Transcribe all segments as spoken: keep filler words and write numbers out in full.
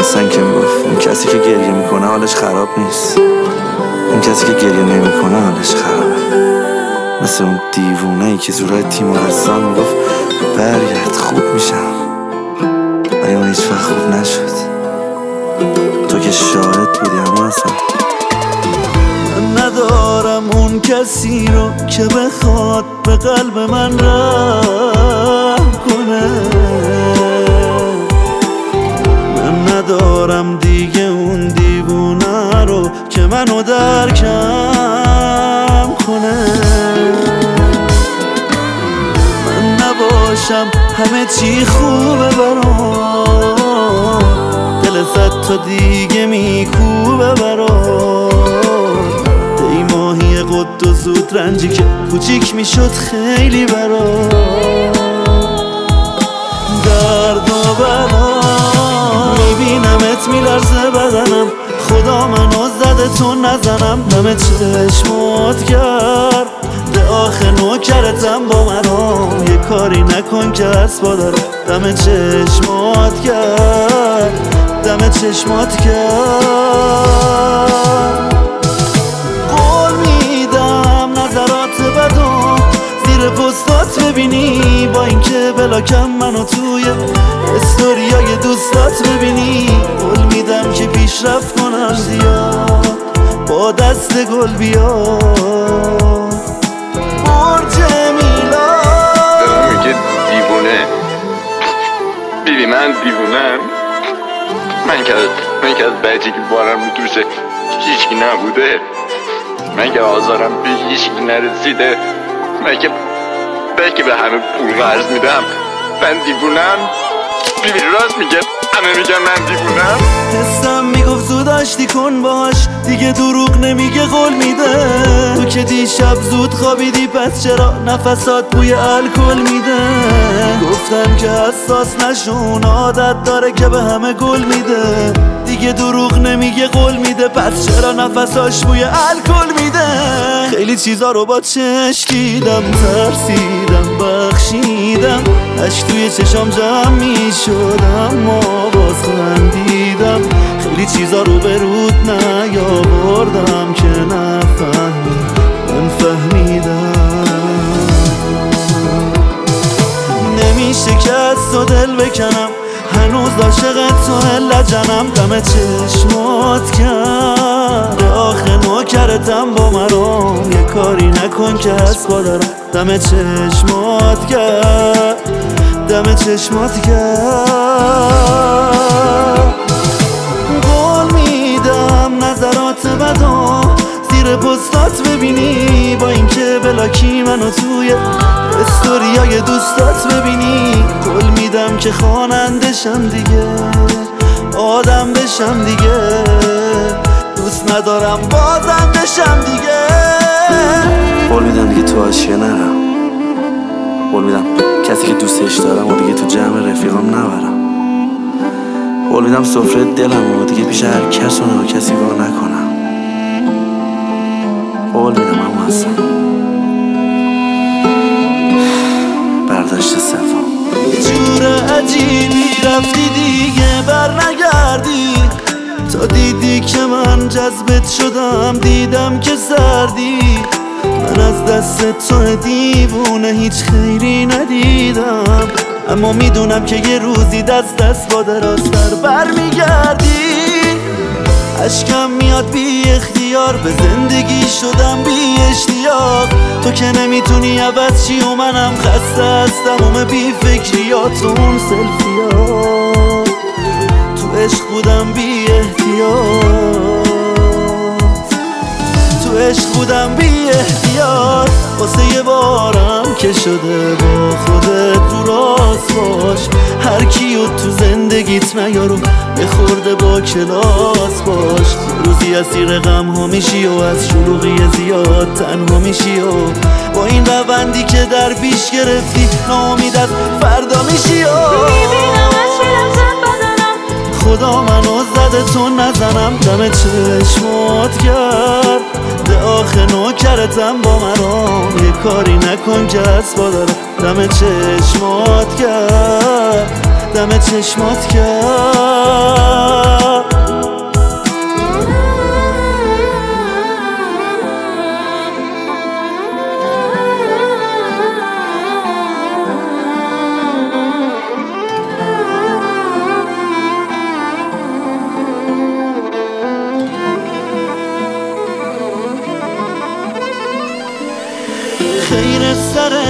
حسن که میگفت اون کسی که گریه میکنه حالش خراب نیست، اون کسی که گریه نمیکنه حالش خرابه. مثل اون دیوونه ای که زورای تیمارستان میگفت برگرد خوب میشم، ولی اون هیچ وقت خوب نشد. تو که شاهد بودی اما اصلا من ندارم اون کسی رو که بخواد به قلب من رحم کنه. من ندارم دیگه اون دیوونه رو که منو درکم کنه. من نباشم همه چی خوبه برام، دل صد تا دیگه میکوبه برام. ای ماهی قد و زود رنجی که کوچیک میشد خیلی برام. درد و بلا میبینمت میلرزه بدنم، خدا منو زده تو نزنم. دم چشمات کرد به آخه نوکرتم با منو، یه کاری نکن که اسبا داره. دم چشمات کرد دم چشمات کرد. قول میدم نظرات بدو زیر پستات ببینی، با اینکه بلاکم منو توی استوریای دوستات ببینی. قول میدم که پیشرفت کنم زیاد با دست گل بیاد. برج میلاد میگه دیوونه بیبی، من دیوونم. من که من که از بچگی بارم رو دوشه هیچکی نبوده، من که آزارم به هیچکی نرسیده، من که بلکه به همه پول قرض میدم. من دیوونم بیبی، راست میگه، همه میگن من دیوونم. حسم میگفت زود آشتی کن باش، دیگه دروغ نمیگه قول میده. تو که دیشب زود خوابیدی پس چرا نفسات بوی الکل میده. گفتم که حساس نشون عادت داره که به همه گل میده. دیگه دروغ نمیگه قول میده پس چرا نفساش بوی الکل میده. خیلی چیزا رو با چشم دیدم، ترسیدم بخشیدم، اشک توی چشام جمع میشدم ما باز خندیدم. خیلی چیزا رو به رود نیاوردم که نفهمی من فهمیدم. نمیشه که از تو دل بکنم، هنوز عاشقت تو لجنم. دم چشمات کرد آخه نوکرتم با مرام، یه کاری نکن که اسبا دارم. دم چشمات کرد دم چشمات کرد. قول میدم نظرات بدو زیر پستات ببینی، با اینکه بلاکی منو توی استوریای دوستات ببینی. قول میدم که خوانندشم دیگه، آدم بشم دیگه، دوست ندارم بازم بشم دیگه. قول میدم دیگه تو حاشیه نرم، قول میدم کسی که دوستش دارم و دیگه تو جمع رفیقام نبرم. قول میدم سفره دلم و دیگه پیش هر کس و نه کسی وا نکنم. قول میدم اما اصلا برداشت صفا. یه جور عجیبی رفتی دیگه بر نگردی، تا دیدی که من جذبت شدم دیدم که سردی. من از دست تو دیوونه هیچ خیری ندیدم، اما میدونم که یه روزی دست دست با دراستر بر میگردی. عشقم میاد بی اختیار، به زندگی شدم بی اشتیاق. تو که نمیتونی عوض چی و منم خسته از تموم بی فکریات. اون سلفیات تو عشق بودم بی احتیاط، تو عشق بودم بی احتیاط. واسه یه بارم که شده با خودت رو راست باش، هر کیو تو زندگیت نیارو یه خورده با کلاس باش. روزی اسیر غم ها میشی و از شلوغی زیاد تنها میشی و با این روندی که در پیش گرفتی ناامید از فردا میشی و خدا منو زده تو نزنم. دم چشمات کرد ده آخه نوکرتم با مرام، یه کاری نکن که اسبا دارم. دم چشمات کرد دم چشمات کرد.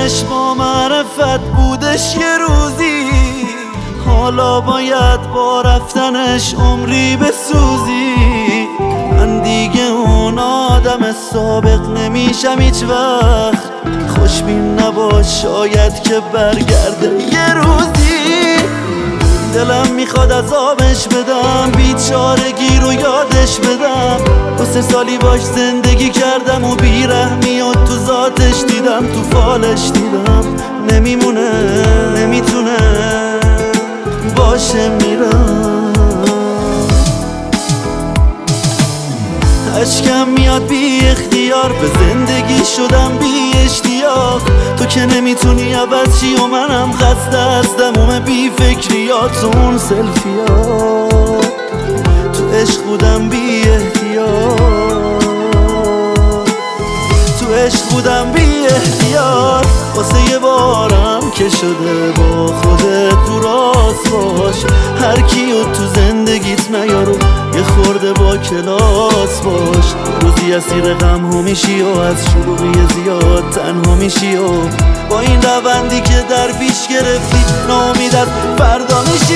رفتنش با معرفت بودش یه روزی، حالا باید با رفتنش عمری بسوزی. من دیگه اون آدم سابق نمیشم هیچ وقت، خوشبین نباش شاید که برگرده یه روزی. دلم میخواد عذابش بدم، بیچارگی رو یادش بدم. دو سه سالی باش زندگی کردم و بیرحمی و تو ذاتش دیدم، تو فالش دیدم. نمیمونه نمیتونه باشه میرم. اشکم میاد بی اختیار، به زندگی شدم بی اشتیاق. تو که نمیتونی عوض چی و منم خسته از دموم بی فکریات و اون سلفیات. تو عشق بودم بی احتیاط، تو عشق بودم بی احتیاط. واسه یه بارم که شده با خودت تو راست باش، هر کیو تو زندگیت نیارو یه خورده با کلاس باش. روزی اسیر غم ها میشی و از شلوغی زیاد تنها میشی و با این روندی که در پیش گرفتی ناامید از فردا میشی.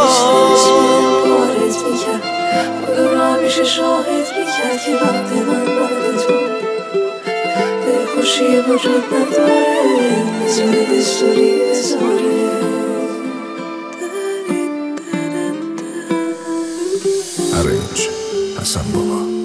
بارت میکرد خدا رو همیشه شاهد میکرد که وقت من بعد تو دلخوشی وجود نداره، بذاره دستوری بذاره. Arrange Hassan Baba.